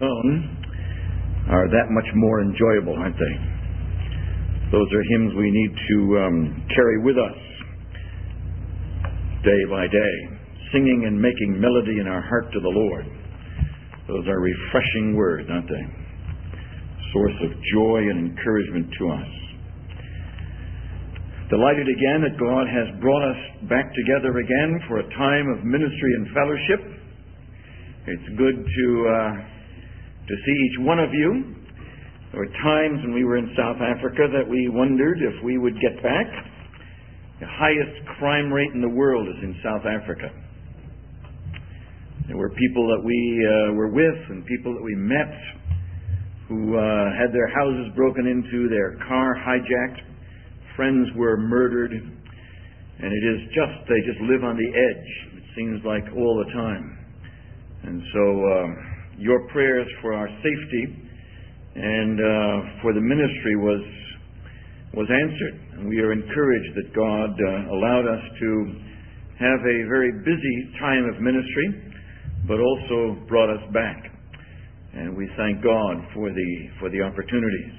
are that much more enjoyable, aren't they? Those are hymns we need to carry with us day by day, singing and making melody in our heart to the Lord. Those are refreshing words, aren't they? Source of joy and encouragement to us. Delighted again that God has brought us back together again for a time of ministry and fellowship. It's good to see each one of you. There were times when we were in South Africa that we wondered if we would get back. The highest crime rate in the world is in South Africa. There were people that we were with and people that we met who had their houses broken into, their car hijacked, friends were murdered, and it is just, they just live on the edge, it seems like, all the time. And so your prayers for our safety and for the ministry was answered. And we are encouraged that God allowed us to have a very busy time of ministry, but also brought us back. And we thank God for the opportunities.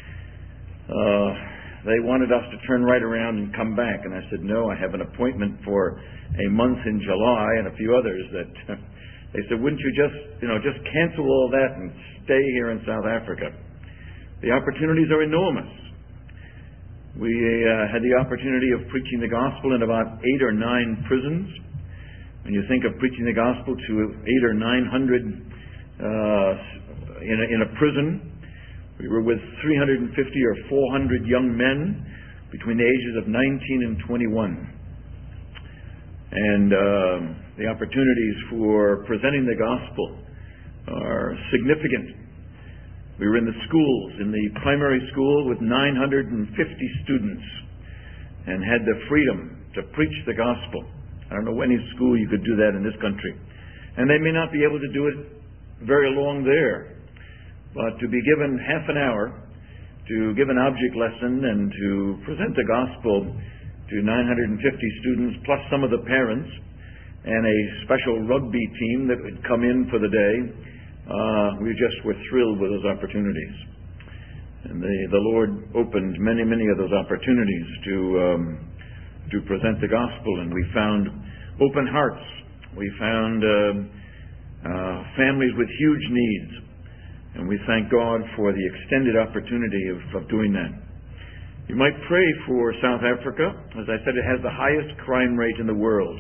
They wanted us to turn right around and come back, and I said, no, I have an appointment for a month in July and a few others that they said, wouldn't you just cancel all that and stay here in South Africa? The opportunities are enormous. We had the opportunity of preaching the gospel in about 8 or 9 prisons. When you think of preaching the gospel to 800 or 900 in a prison, we were with 350 or 400 young men between the ages of 19 and 21. And the opportunities for presenting the gospel are significant. We were in the schools, in the primary school with 950 students, and had the freedom to preach the gospel. I don't know any school you could do that in this country. And they may not be able to do it very long there, but to be given half an hour to give an object lesson and to present the gospel to 950 students, plus some of the parents, and a special rugby team that would come in for the day, we just were thrilled with those opportunities. And the Lord opened many, many of those opportunities to present the gospel, and we found open hearts. We found families with huge needs, and we thank God for the extended opportunity of doing that. You might pray for South Africa. As I said, it has the highest crime rate in the world.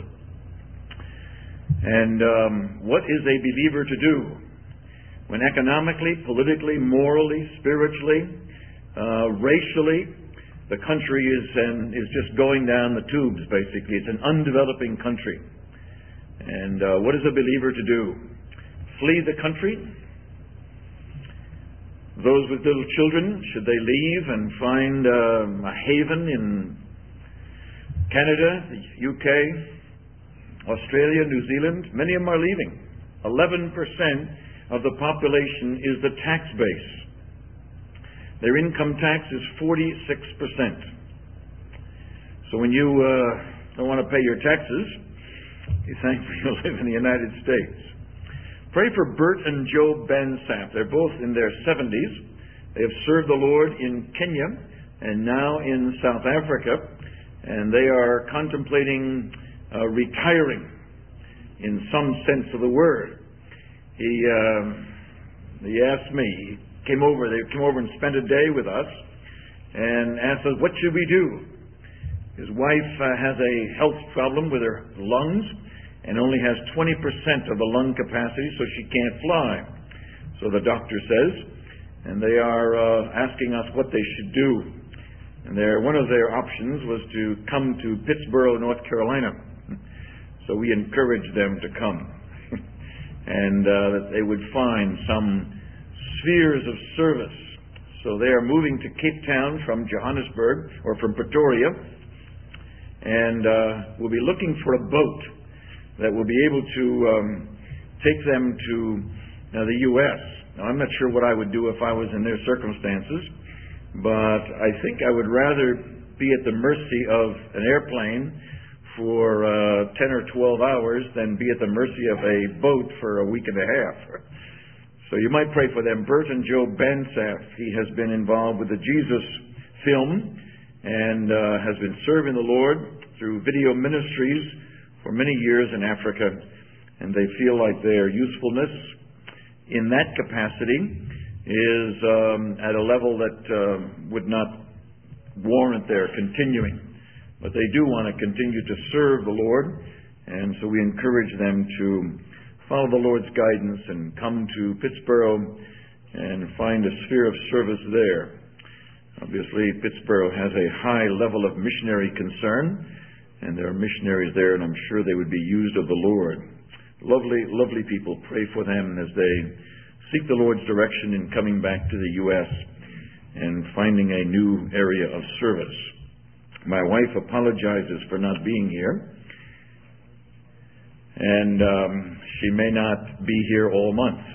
And what is a believer to do when economically, politically, morally, spiritually, racially, the country is just going down the tubes, basically. It's an undeveloping country. And what is a believer to do? Flee the country? Those with little children, should they leave and find a haven in Canada, the UK, Australia, New Zealand? Many of them are leaving. 11% of the population is the tax base. Their income tax is 46%. So when you don't want to pay your taxes, you're thankful you live in the United States. Pray for Bert and Joe Bansap. They're both in their 70s. They have served the Lord in Kenya and now in South Africa, and they are contemplating retiring in some sense of the word. He asked me, they came over and spent a day with us and asked us, what should we do? His wife has a health problem with her lungs and only has 20% of the lung capacity, so she can't fly. So the doctor says, and they are asking us what they should do. And one of their options was to come to Pittsburgh, North Carolina. So we encouraged them to come. And that they would find some spheres of service. So they are moving to Cape Town from Johannesburg, or from Pretoria, and will be looking for a boat that will be able to take them to the U.S. Now, I'm not sure what I would do if I was in their circumstances, but I think I would rather be at the mercy of an airplane for 10 or 12 hours than be at the mercy of a boat for a week and a half. So you might pray for them. Bert and Joe Bansaf, he has been involved with the Jesus film and has been serving the Lord through video ministries for many years in Africa, and they feel like their usefulness in that capacity is at a level that would not warrant their continuing. But they do want to continue to serve the Lord, and so we encourage them to follow the Lord's guidance and come to Pittsburgh and find a sphere of service there. Obviously, Pittsburgh has a high level of missionary concern, and there are missionaries there, and I'm sure they would be used of the Lord. Lovely, lovely people. Pray for them as they seek the Lord's direction in coming back to the U.S. and finding a new area of service. My wife apologizes for not being here, and she may not be here all month.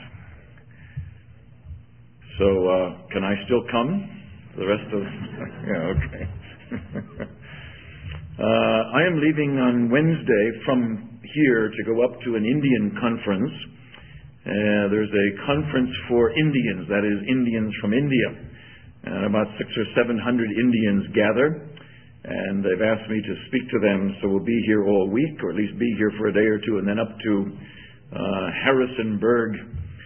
So, can I still come? The rest of... yeah, okay. I am leaving on Wednesday from here to go up to an Indian conference. There's a conference for Indians, that is, Indians from India. About 600 or 700 Indians gather, and they've asked me to speak to them, so we'll be here all week, or at least be here for a day or two, and then up to Harrisonburg,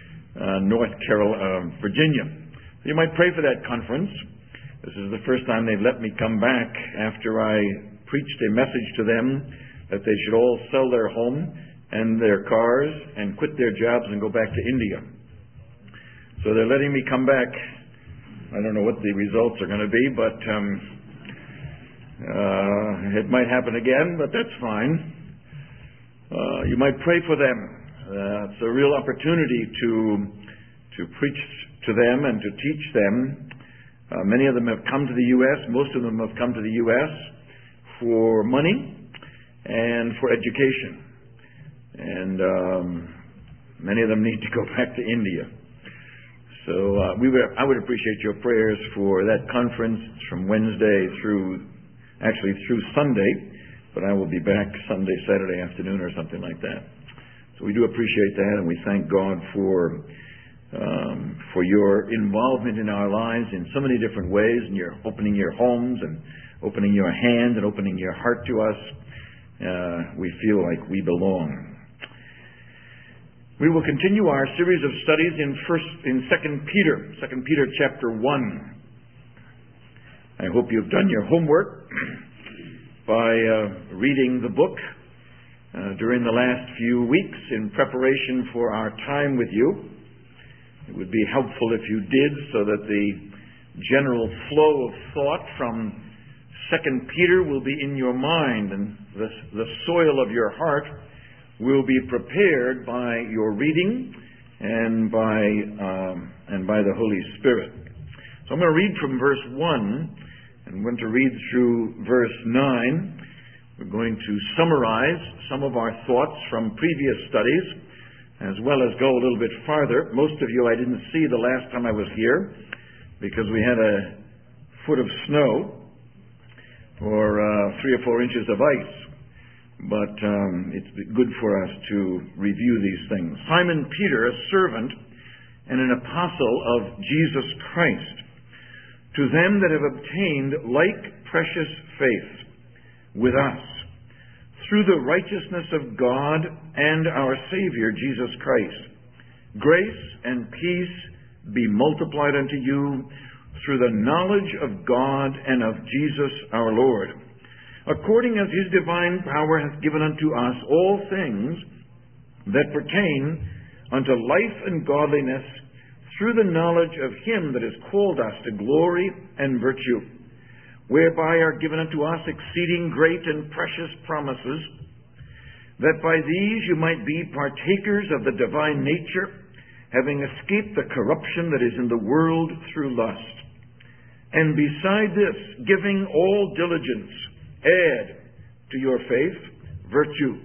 Virginia. You might pray for that conference. This is the first time they've let me come back after I preached a message to them that they should all sell their home and their cars and quit their jobs and go back to India. So they're letting me come back. I don't know what the results are going to be, but it might happen again, but that's fine. You might pray for them. It's a real opportunity to preach to them and to teach them. Many of them have come to the U.S. Most of them have come to the U.S. for money and for education. And many of them need to go back to India. So I would appreciate your prayers for that conference from Wednesday through Sunday, but I will be back Sunday, Saturday afternoon or something like that. So we do appreciate that, and we thank God for your involvement in our lives in so many different ways, and you're opening your homes and opening your hand and opening your heart to us. We feel like we belong. We will continue our series of studies in 2 Peter chapter 1. I hope you've done your homework by reading the book during the last few weeks in preparation for our time with you. It would be helpful if you did, so that the general flow of thought from 2 Peter will be in your mind, and the soil of your heart will be prepared by your reading and by the Holy Spirit. So I'm going to read from verse 1, and I'm going to read through verse 9. We're going to summarize some of our thoughts from previous studies, as well as go a little bit farther. Most of you I didn't see the last time I was here, because we had a foot of snow or 3 or 4 inches of ice. But it's good for us to review these things. Simon Peter, a servant and an apostle of Jesus Christ, to them that have obtained like precious faith with us, through the righteousness of God and our Savior Jesus Christ, grace and peace be multiplied unto you through the knowledge of God and of Jesus our Lord, according as his divine power hath given unto us all things that pertain unto life and godliness, through the knowledge of him that has called us to glory and virtue, whereby are given unto us exceeding great and precious promises, that by these you might be partakers of the divine nature, having escaped the corruption that is in the world through lust. And beside this, giving all diligence, add to your faith virtue,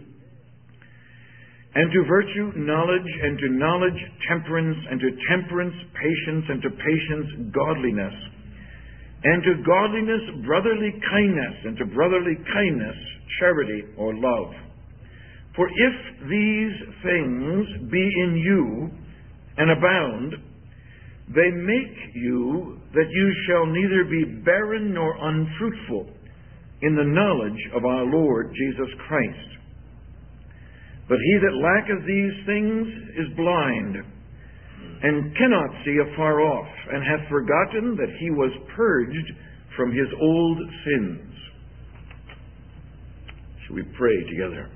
and to virtue knowledge, and to knowledge temperance, and to temperance patience, and to patience godliness, and to godliness brotherly kindness, and to brotherly kindness charity or love. For if these things be in you, and abound, they make you that you shall neither be barren nor unfruitful in the knowledge of our Lord Jesus Christ. But he that lacketh these things is blind, and cannot see afar off, and hath forgotten that he was purged from his old sins. Shall we pray together?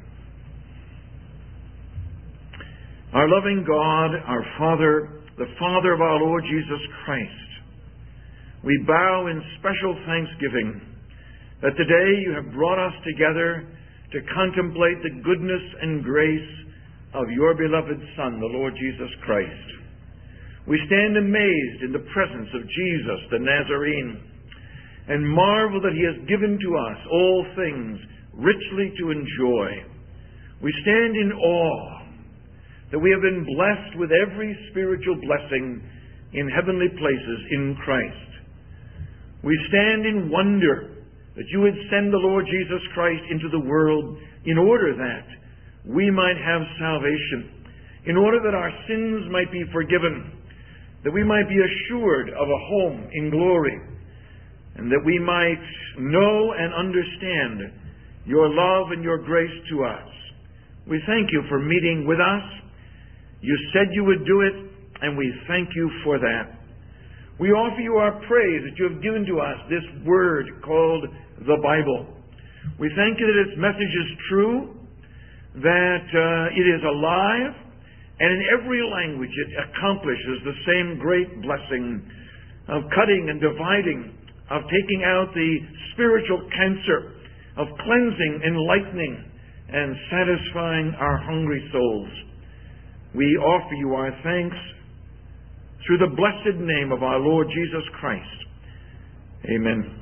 Our loving God, our Father, the Father of our Lord Jesus Christ, we bow in special thanksgiving that today you have brought us together to contemplate the goodness and grace of your beloved Son, the Lord Jesus Christ. We stand amazed in the presence of Jesus the Nazarene and marvel that he has given to us all things richly to enjoy. We stand in awe that we have been blessed with every spiritual blessing in heavenly places in Christ. We stand in wonder that you would send the Lord Jesus Christ into the world in order that we might have salvation, in order that our sins might be forgiven, that we might be assured of a home in glory, and that we might know and understand your love and your grace to us. We thank you for meeting with us. You said you would do it, and we thank you for that. We offer you our praise that you have given to us this word called the Bible. We thank you that its message is true, that it is alive, and in every language it accomplishes the same great blessing of cutting and dividing, of taking out the spiritual cancer, of cleansing, enlightening, and satisfying our hungry souls. We offer you our thanks through the blessed name of our Lord Jesus Christ. Amen.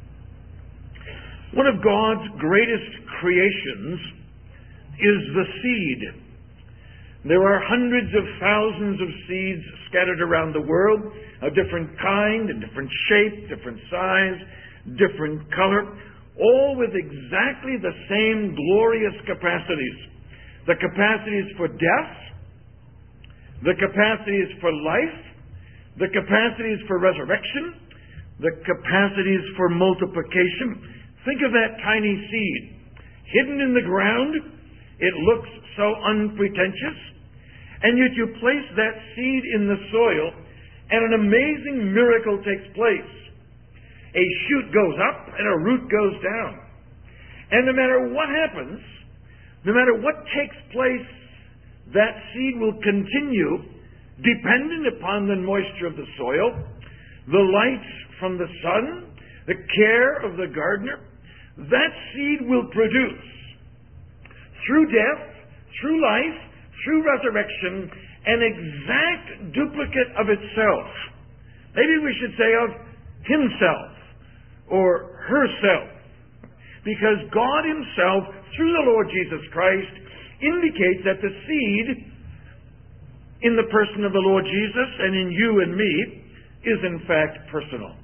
One of God's greatest creations is the seed. There are hundreds of thousands of seeds scattered around the world of different kind and different shape, different size, different color, all with exactly the same glorious capacities. The capacities for death, the capacities for life, the capacities for resurrection, the capacities for multiplication. Think of that tiny seed. Hidden in the ground, it looks so unpretentious, and yet you place that seed in the soil, and an amazing miracle takes place. A shoot goes up, and a root goes down. And no matter what happens, no matter what takes place, that seed will continue, dependent upon the moisture of the soil, the light from the sun, the care of the gardener. That seed will produce, through death, through life, through resurrection, an exact duplicate of itself. Maybe we should say of himself or herself. Because God himself, through the Lord Jesus Christ, indicates that the seed in the person of the Lord Jesus and in you and me is in fact personal.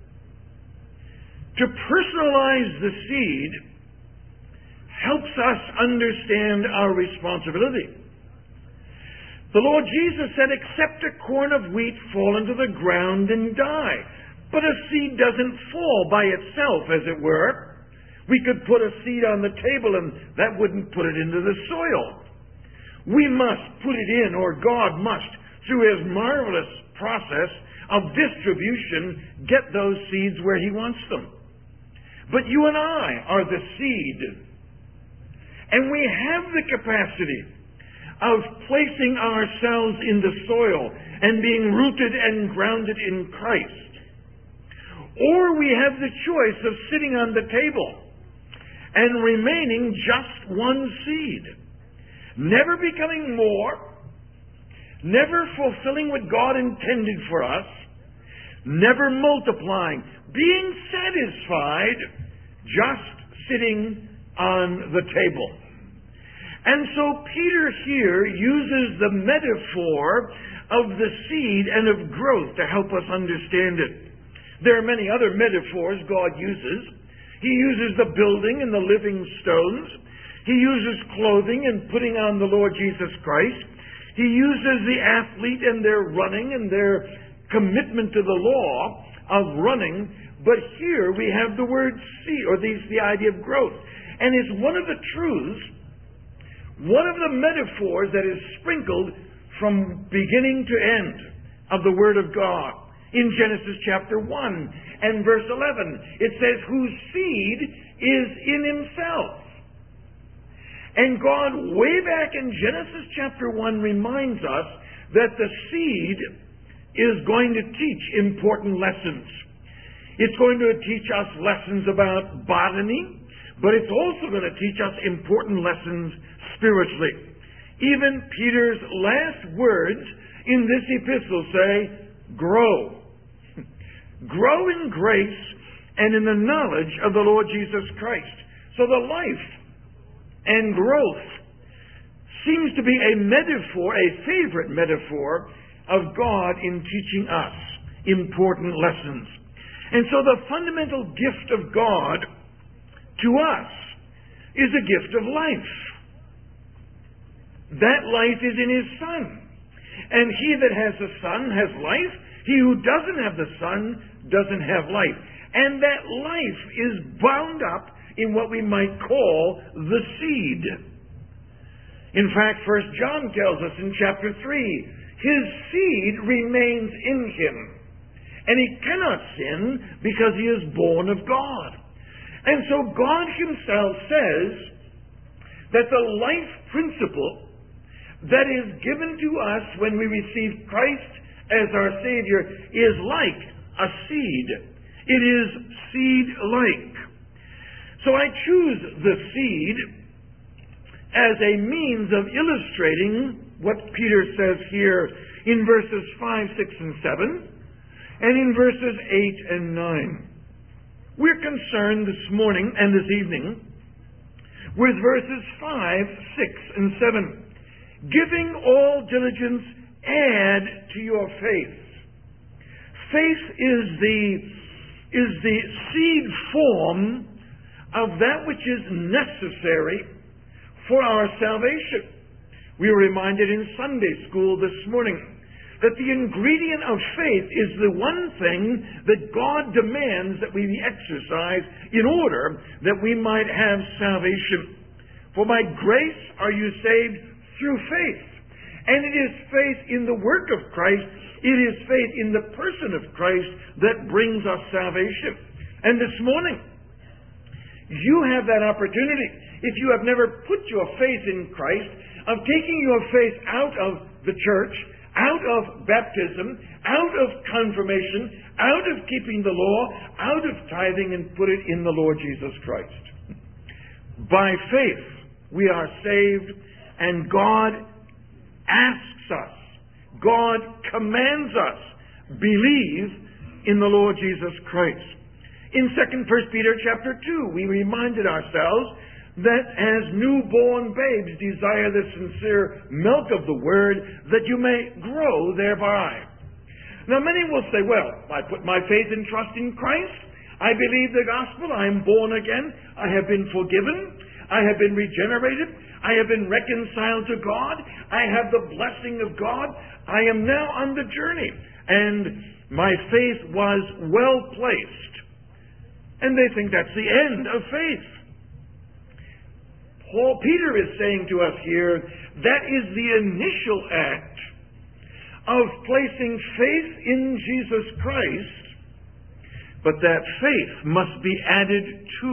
To personalize the seed helps us understand our responsibility. The Lord Jesus said, "Except a corn of wheat fall into the ground and die." But a seed doesn't fall by itself, as it were. We could put a seed on the table and that wouldn't put it into the soil. We must put it in, or God must, through his marvelous process of distribution, get those seeds where he wants them. But you and I are the seed. And we have the capacity of placing ourselves in the soil and being rooted and grounded in Christ. Or we have the choice of sitting on the table and remaining just one seed, never becoming more, never fulfilling what God intended for us, never multiplying, being satisfied, just sitting on the table. And so Peter here uses the metaphor of the seed and of growth to help us understand it. There are many other metaphors God uses. He uses the building and the living stones. He uses clothing and putting on the Lord Jesus Christ. He He uses the athlete and their running and their commitment to the law of running, but here we have the word seed, or the idea of growth. And it's one of the truths, one of the metaphors that is sprinkled from beginning to end of the Word of God. In Genesis chapter 1 and verse 11, it says, whose seed is in himself. And God, way back in Genesis chapter 1, reminds us that the seed is going to teach important lessons. It's going to teach us lessons about botany, but it's also going to teach us important lessons spiritually. Even Peter's last words in this epistle say, grow. Grow in grace and in the knowledge of the Lord Jesus Christ. So the life and growth seems to be a metaphor, a favorite metaphor of God in teaching us important lessons. And so the fundamental gift of God to us is a gift of life. That life is in His Son. And he that has the Son has life. He who doesn't have the Son doesn't have life. And that life is bound up in what we might call the seed. In fact, 1 John tells us in chapter 3, his seed remains in him. And he cannot sin because he is born of God. And so God himself says that the life principle that is given to us when we receive Christ as our Savior is like a seed. It is seed-like. So I choose the seed as a means of illustrating what Peter says here in verses 5, 6, and 7, and in verses 8 and 9. We're concerned this morning and this evening with verses 5, 6, and 7. Giving all diligence, add to your faith. Faith is the seed form of that which is necessary for our salvation. We were reminded in Sunday school this morning that the ingredient of faith is the one thing that God demands that we exercise in order that we might have salvation. For by grace are you saved through faith. And it is faith in the work of Christ, it is faith in the person of Christ that brings us salvation. And this morning, you have that opportunity, if you have never put your faith in Christ, of taking your faith out of the church, out of baptism, out of confirmation, out of keeping the law, out of tithing, and put it in the Lord Jesus Christ. By faith, we are saved, and God asks us, God commands us, believe in the Lord Jesus Christ. In 2 Peter chapter 2, we reminded ourselves that as newborn babes desire the sincere milk of the Word, that you may grow thereby. Now many will say, well, I put my faith and trust in Christ, I believe the gospel, I am born again, I have been forgiven, I have been regenerated, I have been reconciled to God, I have the blessing of God, I am now on the journey, and my faith was well placed. And they think that's the end of faith. Peter is saying to us here, that is the initial act of placing faith in Jesus Christ, but that faith must be added to.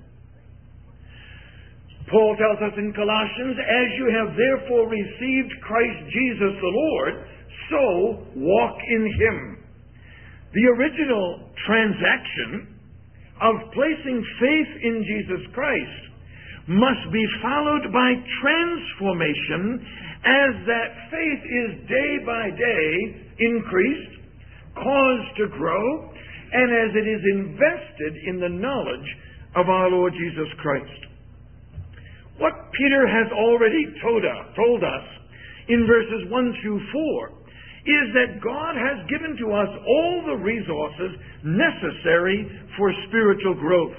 Paul tells us in Colossians, as you have therefore received Christ Jesus the Lord, so walk in Him. The original transaction of placing faith in Jesus Christ must be followed by transformation as that faith is day by day increased, caused to grow, and as it is invested in the knowledge of our Lord Jesus Christ. What Peter has already told us in verses 1 through 4 is that God has given to us all the resources necessary for spiritual growth.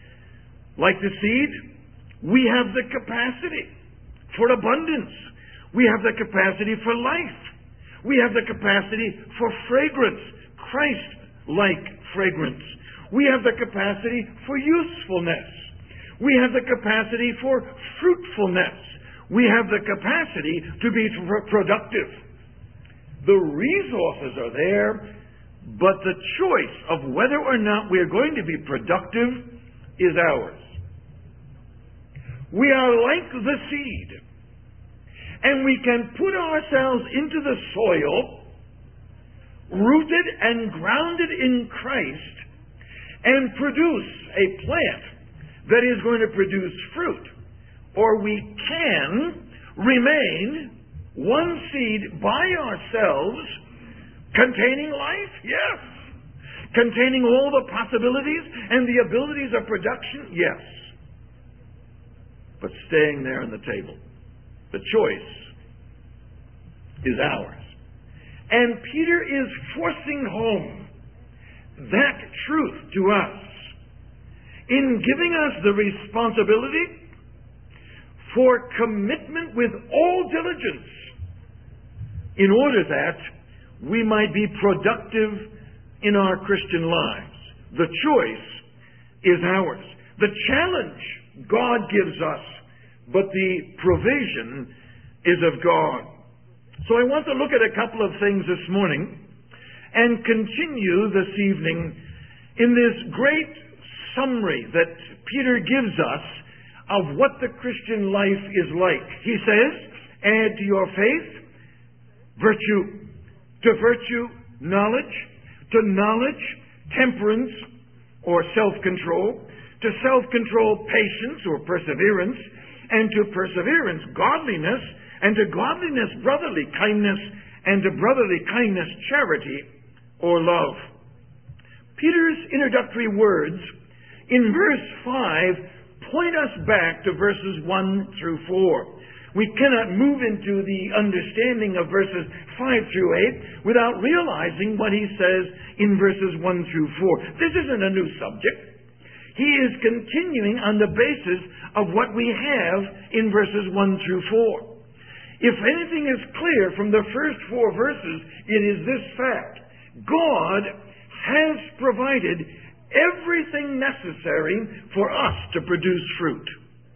Like the seed, we have the capacity for abundance. We have the capacity for life. We have the capacity for fragrance, Christ-like fragrance. We have the capacity for usefulness. We have the capacity for fruitfulness. We have the capacity to be productive. The resources are there, but the choice of whether or not we are going to be productive is ours. We are like the seed, and we can put ourselves into the soil, rooted and grounded in Christ, and produce a plant that is going to produce fruit. Or we can remain one seed by ourselves, containing life, yes. Containing all the possibilities and the abilities of production, yes. But staying there on the table. The choice is ours. And Peter is forcing home that truth to us in giving us the responsibility for commitment with all diligence in order that we might be productive in our Christian lives. The choice is ours. The challenge God gives us, but the provision is of God. So I want to look at a couple of things this morning and continue this evening in this great summary that Peter gives us of what the Christian life is like. He says, add to your faith virtue, to virtue knowledge, to knowledge temperance or self-control, to self-control patience or perseverance, and to perseverance godliness, and to godliness brotherly kindness, and to brotherly kindness charity or love. Peter's introductory words in verse 5 point us back to verses 1 through 4. We cannot move into the understanding of verses 5 through 8 without realizing what he says in verses 1 through 4. This isn't a new subject. He is continuing on the basis of what we have in verses 1 through 4. If anything is clear from the first 4 verses, it is this fact. God has provided everything necessary for us to produce fruit.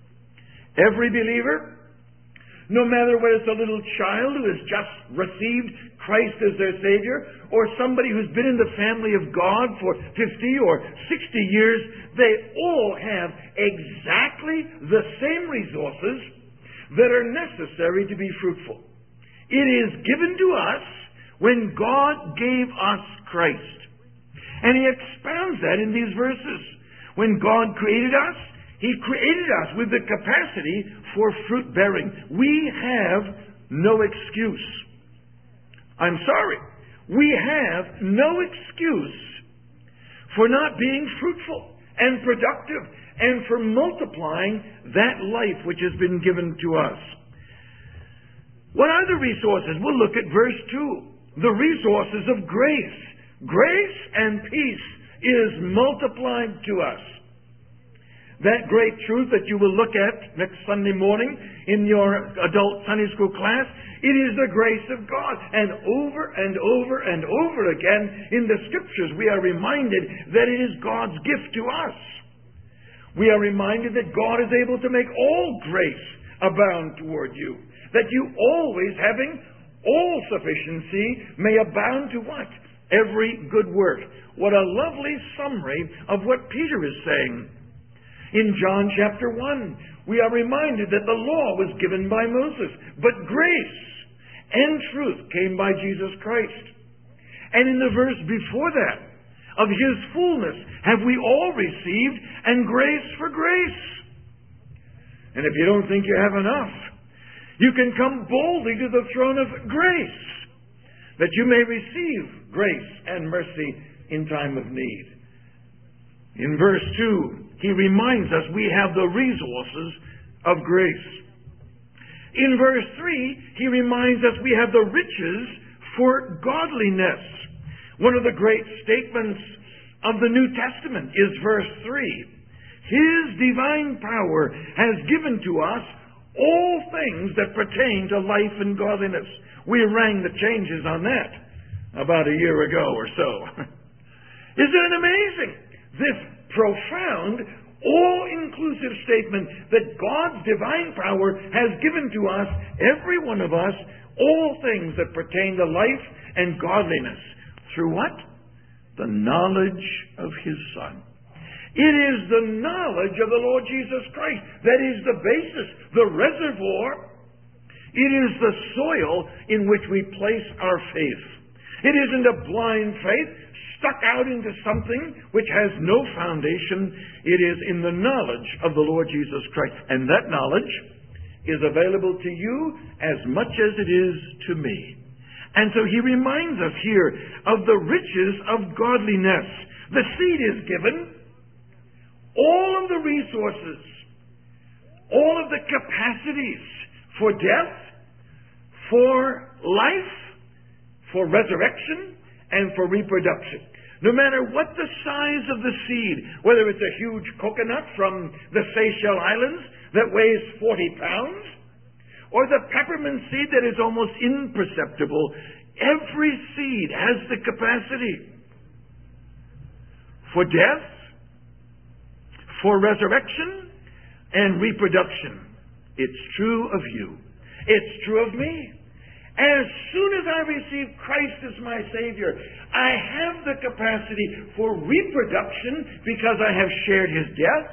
Every believer, no matter whether it's a little child who has just received Christ as their Savior, or somebody who's been in the family of God for 50 or 60 years, they all have exactly the same resources that are necessary to be fruitful. It is given to us when God gave us Christ. And he expounds that in these verses. When God created us, he created us with the capacity for fruit bearing. We have no excuse. I'm sorry. We have no excuse for not being fruitful and productive and for multiplying that life which has been given to us. What are the resources? We'll look at verse 2. The resources of grace. Grace and peace is multiplied to us. That great truth that you will look at next Sunday morning in your adult Sunday school class, it is the grace of God. And over and over and over again in the Scriptures we are reminded that it is God's gift to us. We are reminded that God is able to make all grace abound toward you. That you always, having all sufficiency, may abound to what? Every good work. What a lovely summary of what Peter is saying. In John chapter 1, we are reminded that the law was given by Moses, but grace and truth came by Jesus Christ. And in the verse before that, of his fullness have we all received, and grace for grace. And if you don't think you have enough, you can come boldly to the throne of grace, that you may receive grace and mercy in time of need. In verse 2, he reminds us we have the resources of grace. In verse 3, he reminds us we have the riches for godliness. One of the great statements of the New Testament is verse 3. His divine power has given to us all things that pertain to life and godliness. We rang the changes on that about a year ago or so. Isn't it amazing? This profound, all-inclusive statement that God's divine power has given to us, every one of us, all things that pertain to life and godliness. Through what? The knowledge of His Son. It is the knowledge of the Lord Jesus Christ that is the basis, the reservoir. It is the soil in which we place our faith. It isn't a blind faith stuck out into something which has no foundation. It is in the knowledge of the Lord Jesus Christ. And that knowledge is available to you as much as it is to me. And so He reminds us here of the riches of godliness. The seed is given. All of the resources, all of the capacities for death, for life, for resurrection, and for reproduction. No matter what the size of the seed, whether it's a huge coconut from the Seychelles Islands that weighs 40 pounds, or the peppermint seed that is almost imperceptible, every seed has the capacity for death, for resurrection, and reproduction. It's true of you. It's true of me. As soon as I receive Christ as my Savior, I have the capacity for reproduction because I have shared His death.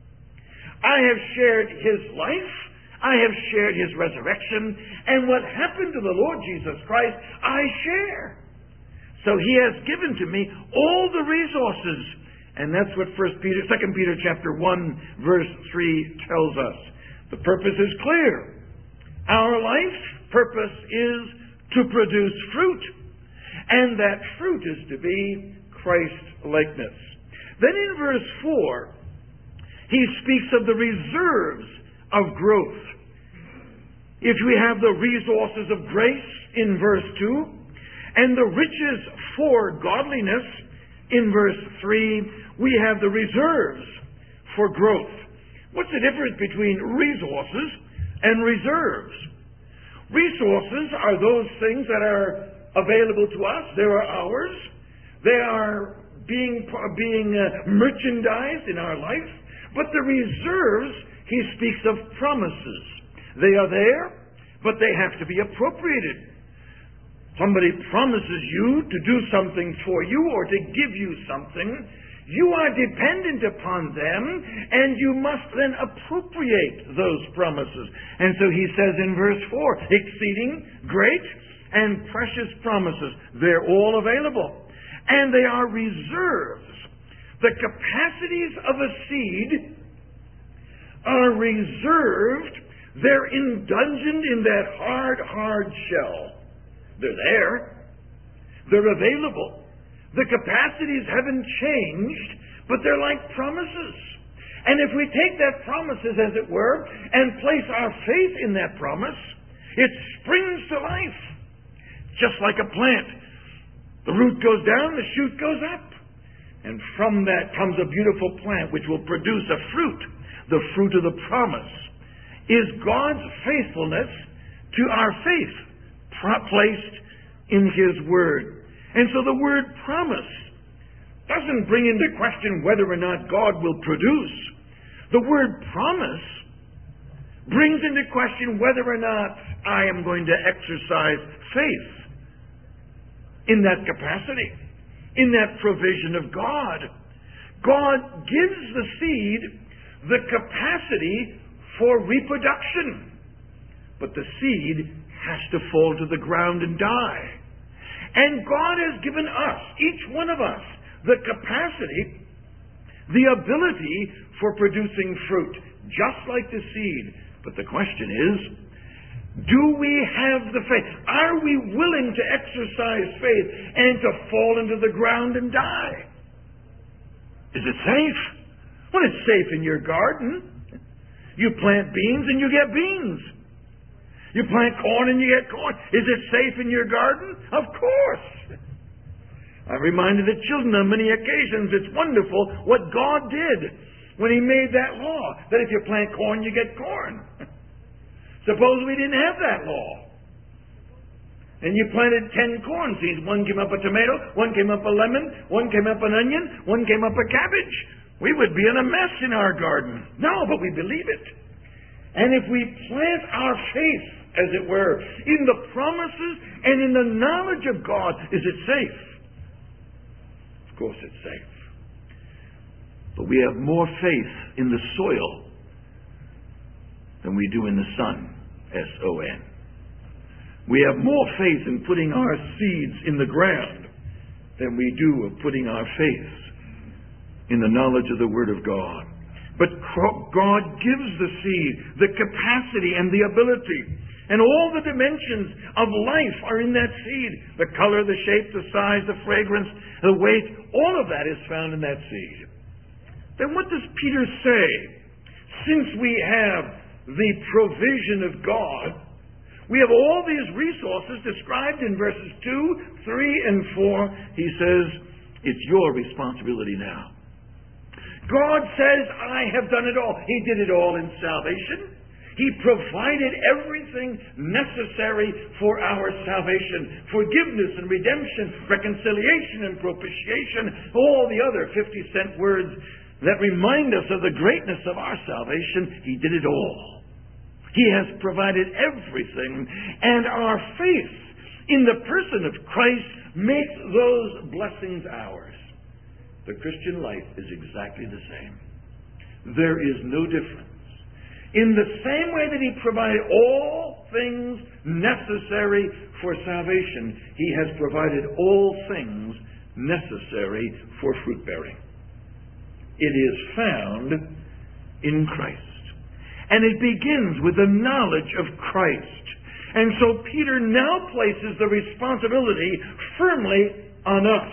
I have shared His life. I have shared His resurrection. And what happened to the Lord Jesus Christ, I share. So He has given to me all the resources. And that's what 2 Peter chapter 1, verse 3 tells us. The purpose is clear. Our life purpose is to produce fruit. And that fruit is to be Christ-likeness. Then in verse 4, he speaks of the reserves of growth. If we have the resources of grace in verse 2, and the riches for godliness in verse 3, we have the reserves for growth. What's the difference between resources and reserves? Resources are those things that are available to us. They are ours. They are being merchandised in our life. But the reserves, he speaks of promises. They are there, but they have to be appropriated. Somebody promises you to do something for you or to give you something. You are dependent upon them, and you must then appropriate those promises. And so he says in verse 4, exceeding great and precious promises. They're all available. And they are reserves. The capacities of a seed are reserved. They're indulgent in that hard shell. They're there. They're available. The capacities haven't changed, but they're like promises. And if we take that promises, as it were, and place our faith in that promise, it springs to life. Just like a plant. The root goes down, the shoot goes up. And from that comes a beautiful plant which will produce a fruit. The fruit of the promise is God's faithfulness to our faith placed in His Word. And so the word promise doesn't bring into question whether or not God will produce. The word promise brings into question whether or not I am going to exercise faith in that capacity, in that provision of God. God gives the seed the capacity for reproduction, but the seed has to fall to the ground and die. And God has given us, each one of us, the capacity, the ability for producing fruit, just like the seed. But the question is, do we have the faith? Are we willing to exercise faith and to fall into the ground and die? Is it safe? Well, it's safe in your garden. You plant beans and you get beans. You plant corn and you get corn. Is it safe in your garden? Of course. I've reminded the children on many occasions it's wonderful what God did when He made that law, that if you plant corn, you get corn. Suppose we didn't have that law. And you planted 10 corn seeds. One came up a tomato, one came up a lemon, one came up an onion, one came up a cabbage. We would be in a mess in our garden. No, but we believe it. And if we plant our faith, as it were, in the promises and in the knowledge of God, is it safe? Of course it's safe. But we have more faith in the soil than we do in the sun, S-O-N. We have more faith in putting our seeds in the ground than we do of putting our faith in the knowledge of the Word of God. But God gives the seed the capacity and the ability. And all the dimensions of life are in that seed. The color, the shape, the size, the fragrance, the weight, all of that is found in that seed. Then what does Peter say? Since we have the provision of God, we have all these resources described in verses 2, 3, and 4. He says, it's your responsibility now. God says, I have done it all. He did it all in salvation. He provided everything necessary for our salvation. Forgiveness and redemption, reconciliation and propitiation, all the other 50-cent words that remind us of the greatness of our salvation. He did it all. He has provided everything, and our faith in the person of Christ makes those blessings ours. The Christian life is exactly the same. There is no difference. In the same way that He provided all things necessary for salvation, He has provided all things necessary for fruit bearing. It is found in Christ. And it begins with the knowledge of Christ. And so Peter now places the responsibility firmly on us.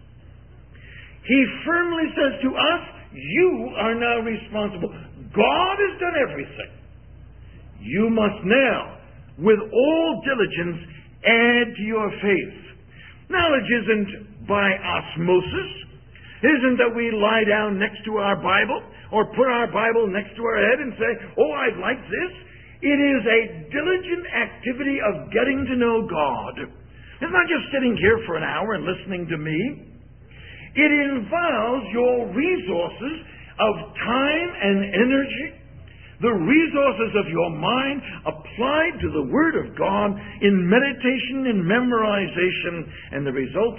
He firmly says to us, you are now responsible. God has done everything. You must now, with all diligence, add to your faith. Knowledge isn't by osmosis. It isn't that we lie down next to our Bible or put our Bible next to our head and say, oh, I'd like this. It is a diligent activity of getting to know God. It's not just sitting here for an hour and listening to me. It involves your resources of time and energy, the resources of your mind applied to the Word of God in meditation and memorization, and the result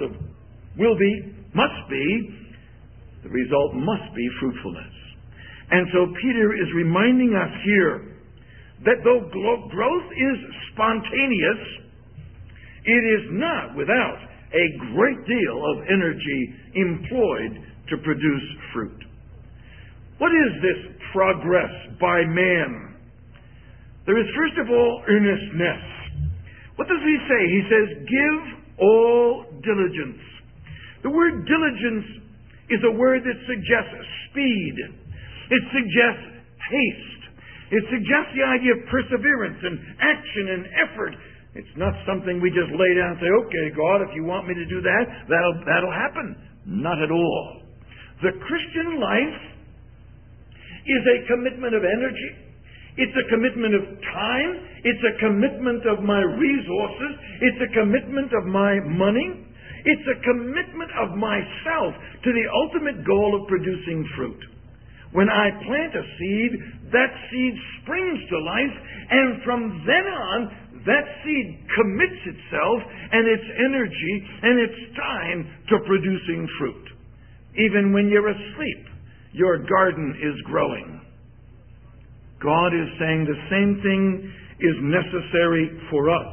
must be fruitfulness. And so Peter is reminding us here that though growth is spontaneous, it is not without a great deal of energy employed to produce fruit. What is this progress by man? There is, first of all, earnestness. What does he say? He says, give all diligence. The word diligence is a word that suggests speed. It suggests haste. It suggests the idea of perseverance and action and effort. It's not something we just lay down and say, okay, God, if you want me to do that, that'll happen. Not at all. The Christian life is a commitment of energy. It's a commitment of time. It's a commitment of my resources. It's a commitment of my money. It's a commitment of myself to the ultimate goal of producing fruit. When I plant a seed, that seed springs to life, and from then on, that seed commits itself and its energy and its time to producing fruit. Even when you're asleep, your garden is growing. God is saying the same thing is necessary for us.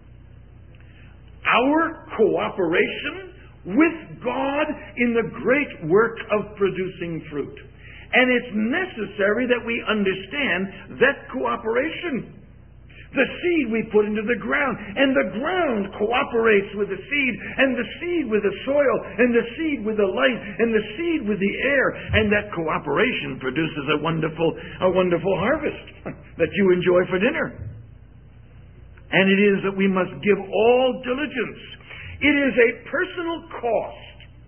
Our cooperation with God in the great work of producing fruit. And it's necessary that we understand that cooperation. The seed we put into the ground, and the ground cooperates with the seed, and the seed with the soil, and the seed with the light, and the seed with the air, and that cooperation produces a wonderful harvest that you enjoy for dinner. And it is that we must give all diligence. It is a personal cost.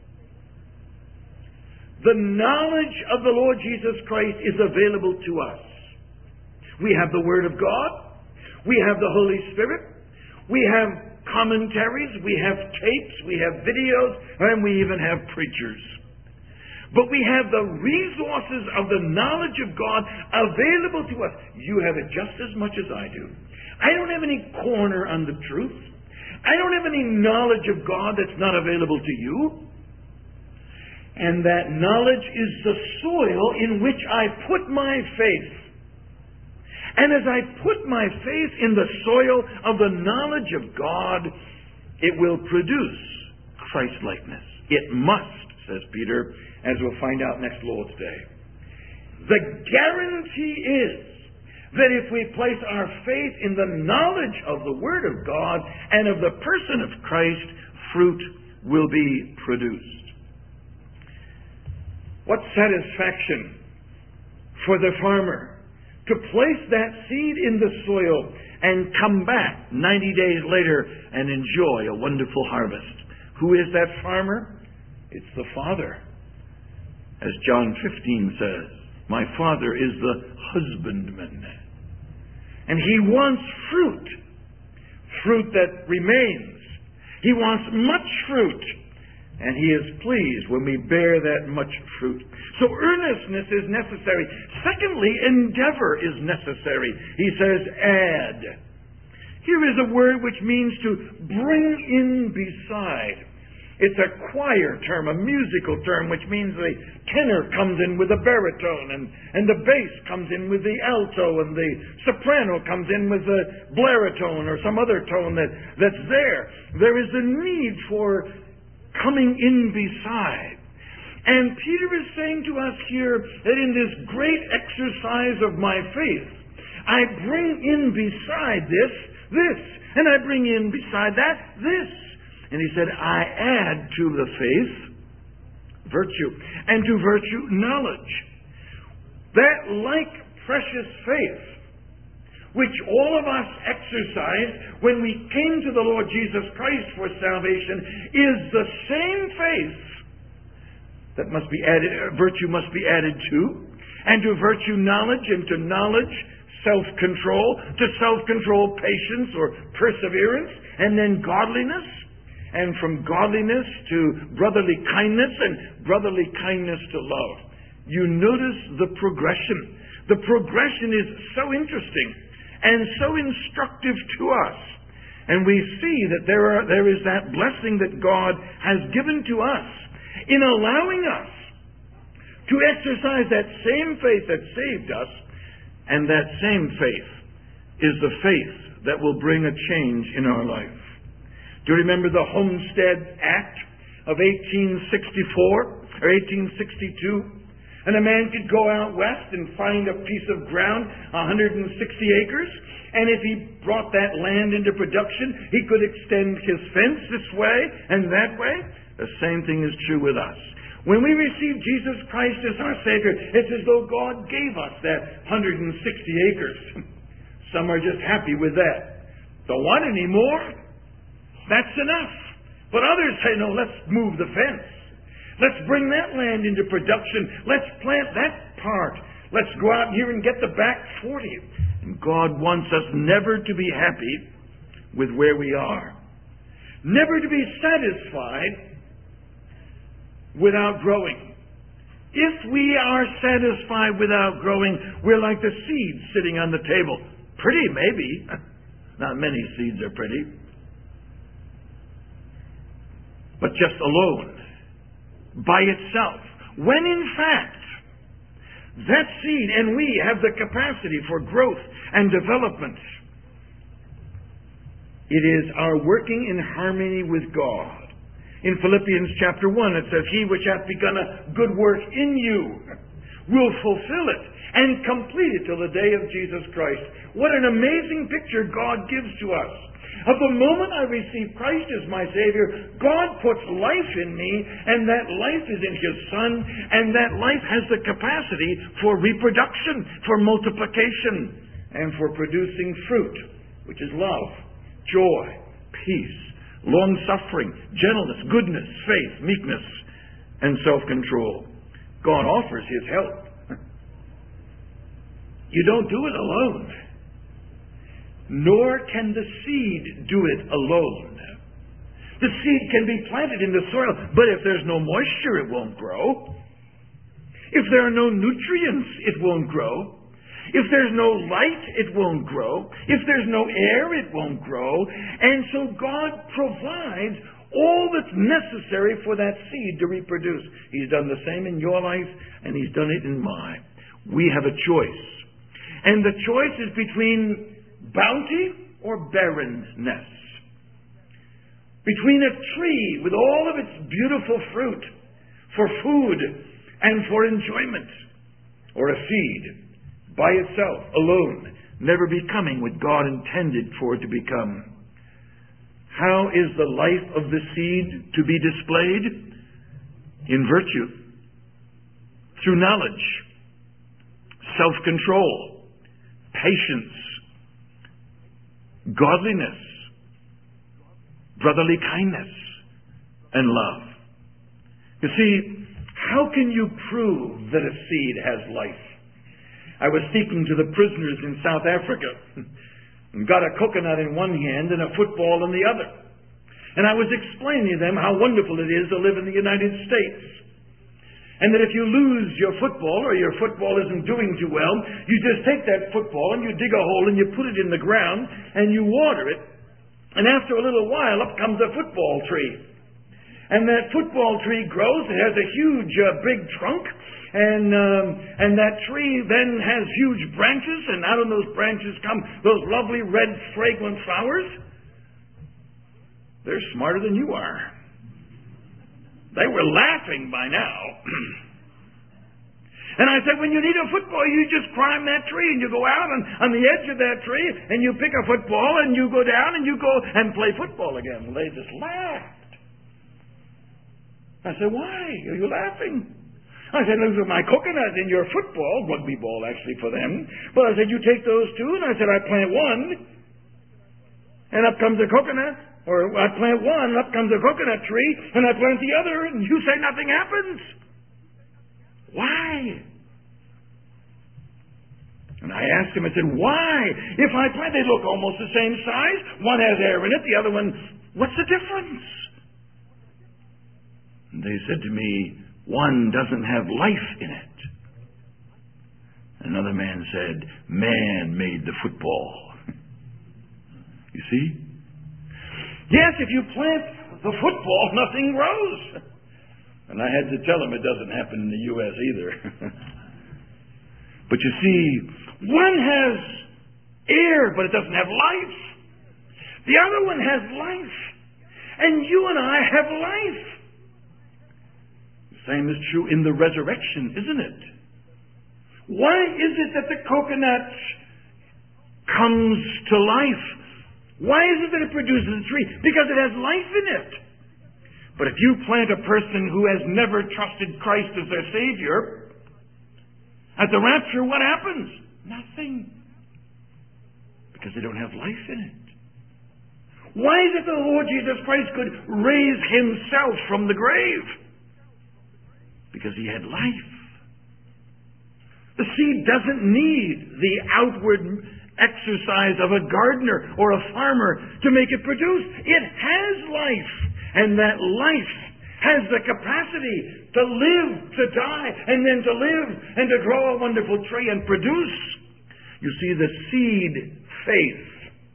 The knowledge of the Lord Jesus Christ is available to us. We have the Word of God. We have the Holy Spirit. We have commentaries. We have tapes. We have videos. And we even have preachers. But we have the resources of the knowledge of God available to us. You have it just as much as I do. I don't have any corner on the truth. I don't have any knowledge of God that's not available to you. And that knowledge is the soil in which I put my faith. And as I put my faith in the soil of the knowledge of God, it will produce Christ-likeness. It must, says Peter, as we'll find out next Lord's Day. The guarantee is that if we place our faith in the knowledge of the Word of God and of the person of Christ, fruit will be produced. What satisfaction for the farmer to place that seed in the soil and come back 90 days later and enjoy a wonderful harvest. Who is that farmer? It's the Father. As John 15 says, my Father is the husbandman. And He wants fruit. Fruit that remains. He wants much fruit. And He is pleased when we bear that much fruit. So earnestness is necessary. Secondly, endeavor is necessary. He says, add. Here is a word which means to bring in beside. It's a choir term, a musical term, which means the tenor comes in with the baritone, and the bass comes in with the alto, and the soprano comes in with the baritone or some other tone that's there. There is a need for coming in beside. And Peter is saying to us here that in this great exercise of my faith, I bring in beside this, and I bring in beside that, this. And he said, I add to the faith virtue, and to virtue knowledge. That like precious faith, which all of us exercised when we came to the Lord Jesus Christ for salvation, is the same faith that must be added, virtue must be added to, and to virtue knowledge, and to knowledge self-control, to self-control patience or perseverance, and then godliness. And from godliness to brotherly kindness, and brotherly kindness to love. You notice the progression. The progression is so interesting and so instructive to us. And we see that there is that blessing that God has given to us in allowing us to exercise that same faith that saved us, and that same faith is the faith that will bring a change in our life. Do you remember the Homestead Act of 1864 or 1862? And a man could go out west and find a piece of ground, 160 acres, and if he brought that land into production, he could extend his fence this way and that way. The same thing is true with us. When we receive Jesus Christ as our Savior, it's as though God gave us that 160 acres. Some are just happy with that. Don't want any more. That's enough. But others say, no, let's move the fence. Let's bring that land into production. Let's plant that part. Let's go out here and get the back 40. And God wants us never to be happy with where we are. Never to be satisfied without growing. If we are satisfied without growing, we're like the seeds sitting on the table. Pretty, maybe. Not many seeds are pretty. But just alone, by itself. When in fact, that seed and we have the capacity for growth and development. It is our working in harmony with God. In Philippians chapter 1 it says, He which hath begun a good work in you will fulfill it and complete it till the day of Jesus Christ. What an amazing picture God gives to us. Of the moment I receive Christ as my Savior, God puts life in me, and that life is in His Son, and that life has the capacity for reproduction, for multiplication, and for producing fruit, which is love, joy, peace, long-suffering, gentleness, goodness, faith, meekness, and self-control. God offers His help. You don't do it alone. nor can the seed do it alone. The seed can be planted in the soil, but if there's no moisture, it won't grow. If there are no nutrients, it won't grow. If there's no light, it won't grow. If there's no air, it won't grow. And so God provides all that's necessary for that seed to reproduce. He's done the same in your life, and He's done it in mine. We have a choice. And the choice is between bounty or barrenness. Between a tree with all of its beautiful fruit for food and for enjoyment, or a seed by itself, alone, never becoming what God intended for it to become. How is the life of the seed to be displayed? In virtue, through knowledge, self-control, patience, godliness, brotherly kindness, and love. You see, how can you prove that a seed has life? I was speaking to the prisoners in South Africa and got a coconut in one hand and a football in the other. And I was explaining to them how wonderful it is to live in the United States. And that if you lose your football or your football isn't doing too well, you just take that football and you dig a hole and you put it in the ground and you water it. And after a little while, up comes a football tree. And that football tree grows. It has a huge, big trunk. And that tree then has huge branches. And out of those branches come those lovely red, fragrant flowers. They're smarter than you are. They were laughing by now. And I said, when you need a football, you just climb that tree and you go out on the edge of that tree and you pick a football and you go down and you go and play football again. Well, they just laughed. I said, why are you laughing? I said, look at my coconut and your football, rugby ball actually for them. But I said, you take those two, and I said, I plant one, and up comes a coconut. Or I plant one, and up comes a coconut tree, and I plant the other, and you say nothing happens. Why? And I asked him, I said, why? If I plant, they look almost the same size. One has air in it, the other one, what's the difference? And they said to me, one doesn't have life in it. Another man said, man made the football. You see? Yes, if you plant the football, nothing grows. And I had to tell him it doesn't happen in the U.S. either. But you see, one has air, but it doesn't have life. The other one has life. And you and I have life. The same is true in the resurrection, isn't it? Why is it that the coconut comes to life? Why is it that it produces a tree? Because it has life in it. But if you plant a person who has never trusted Christ as their Savior, at the rapture, what happens? Nothing. Because they don't have life in it. Why is it the Lord Jesus Christ could raise Himself from the grave? Because He had life. The seed doesn't need the outward exercise of a gardener or a farmer to make it produce. It has life. And that life has the capacity to live, to die, and then to live and to grow a wonderful tree and produce. You see, the seed, faith,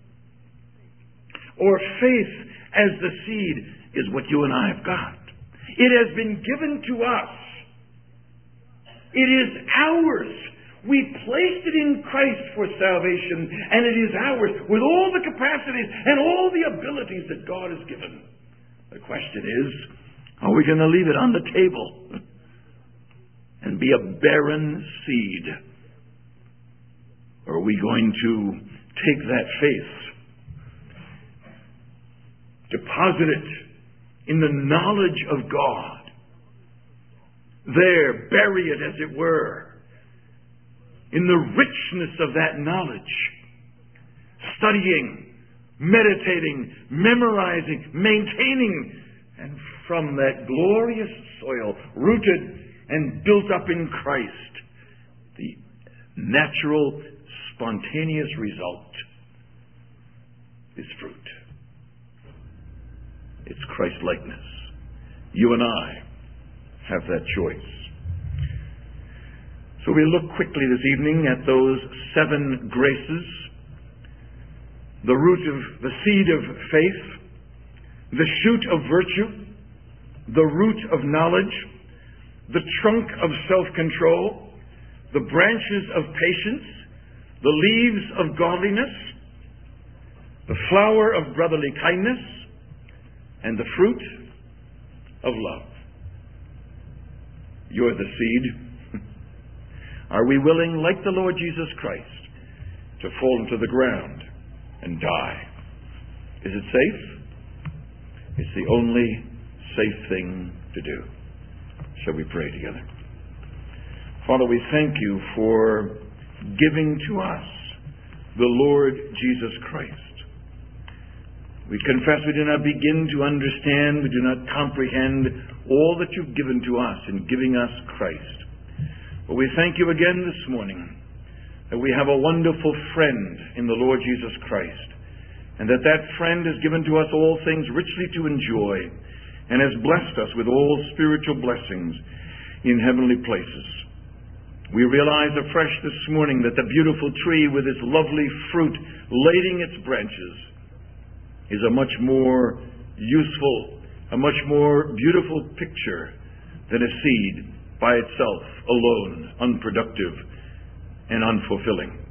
or faith as the seed, is what you and I have got. It has been given to us. It is ours. We placed it in Christ for salvation, and it is ours with all the capacities and all the abilities that God has given. The question is, are we going to leave it on the table and be a barren seed? Or are we going to take that faith, deposit it in the knowledge of God, there, bury it as it were, in the richness of that knowledge, studying, meditating, memorizing, maintaining, and from that glorious soil, rooted and built up in Christ, the natural, spontaneous result is fruit. It's Christ-likeness. You and I have that choice. So we look quickly this evening at those 7 graces: the root of the seed of faith, the shoot of virtue, the root of knowledge, the trunk of self-control, the branches of patience, the leaves of godliness, the flower of brotherly kindness, and the fruit of love. You're the seed. Are we willing, like the Lord Jesus Christ, to fall into the ground and die? Is it safe? It's the only safe thing to do. Shall we pray together? Father, we thank you for giving to us the Lord Jesus Christ. We confess we do not begin to understand, we do not comprehend all that you've given to us in giving us Christ. But we thank you again this morning that we have a wonderful friend in the Lord Jesus Christ, and that friend has given to us all things richly to enjoy, and has blessed us with all spiritual blessings in heavenly places. We realize afresh this morning that the beautiful tree with its lovely fruit lading its branches is a much more useful, a much more beautiful picture than a seed by itself, alone, unproductive, and unfulfilling.